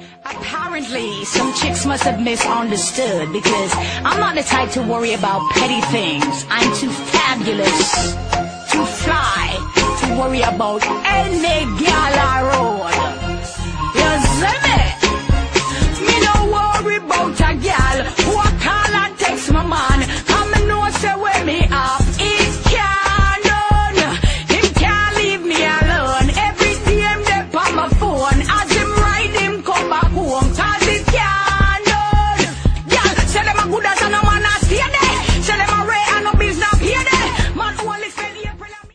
Apparently, some chicks must have misunderstood because I'm not the type to worry about petty things. I'm too fabulous, too fly to worry about any gal I road. You see me?